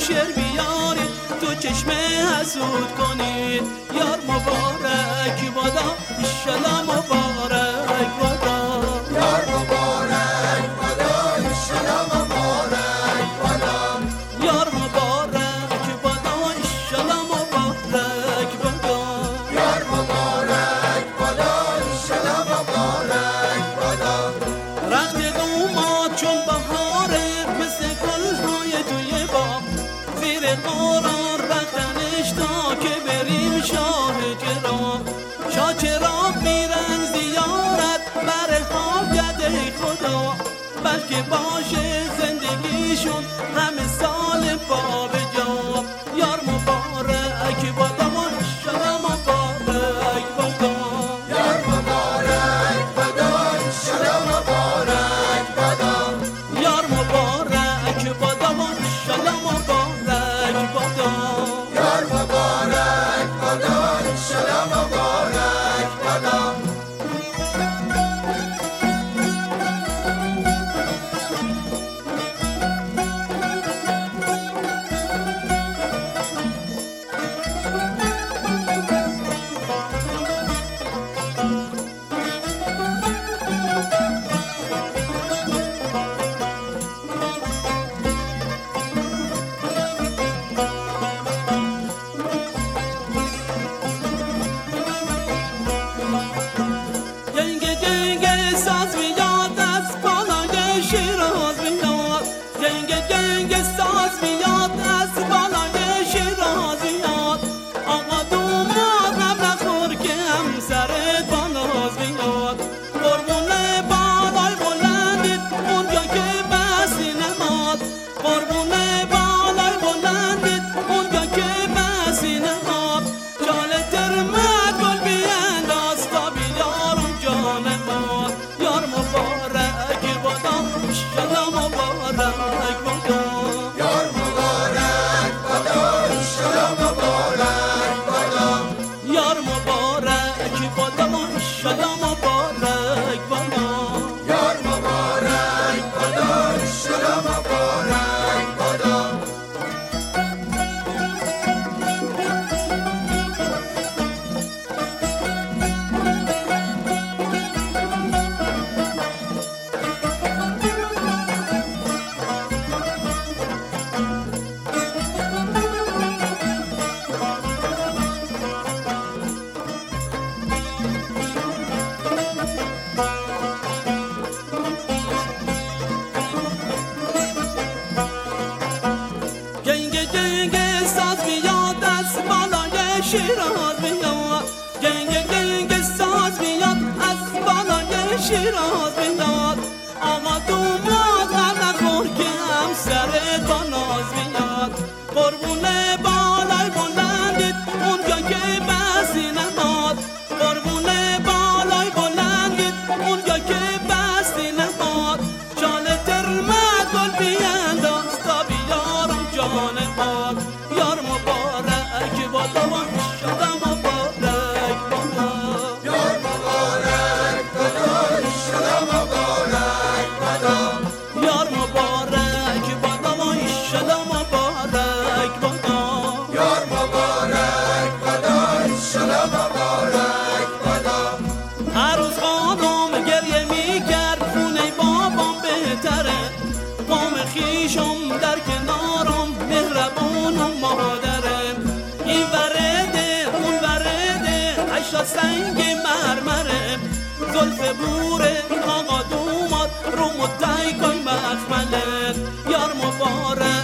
شعر بیارید تو چشم حسود کنید. یار مبارک بادا ایشالا مبارک بادا. یار مبارک بادا ایشالا مبارک بادا. یار مبارک بادا ایشالا مبارک بادا. یار مبارک بادا ایشالا مبارک بادا. رخت دوماد چون بهاره مثل گل‌های توی باغ، زیر قرار رفتنش تا که بریم شاه چراغ. شاه چراغ میرن زیارت برها گده خدا، بلکه باشه زندگیشون همه سال با به جا. یار مبارک بادا ایشالا مبارک بادا. یار مبارک بادا ایشالا مبارک بادا. یار مبارک بادا ایشالا مبارک بادا. یار مبارک بادا ایشالا مبارک بادا. گنگ ساز میاد از بالای شیراز میاد. گنگ ساز میاد از بالای شیراز میاد. آقا دوماد غم نخور که همسرت با ناز میاد. قربونه بالای بلندت اونجا که بسی نماد. قربونه بالای بلندت اونجا که بسی نماد. جال ترمت گل بینداز تا بیارم جان ما. یار مبارک بادا ایشالا مبارک بادا. یار مبارک بادا ایشالا مبارک بادا. یار مبارک بادا ایشالا مبارک بادا. یار مبارک بادا ایشالا مبارک بادا. گنگ ساز میاد از بالای شیراز میاد. گنگ ساز میاد از بالای شیراز میاد. آقا دوماد غم نخور که همسرت با ناز میاد. قربونه بالای بلندت اونجا که بسی نماد. قربونه بالای بلندت اونجا که بسی نماد. جان ترمت گل بینداز تا بیارم جان ما. یار مبارک بادا ایشالا مبارک بادا. یار مبارک بادا ایشالا مبارک بادا. یار مبارک بادا ایشالا مبارک بادا. یار مبارک بادا ایشالا مبارک بادا. هر روز خانم گریه میکرد خونه بابام بهتره. قوم خیشم در کنارم مهربون و مادرم. این ورده اون ورده 80 سنگ مرمره. زلف بوره آقا دوماد رو مدعی کن مخمله. یار مبارک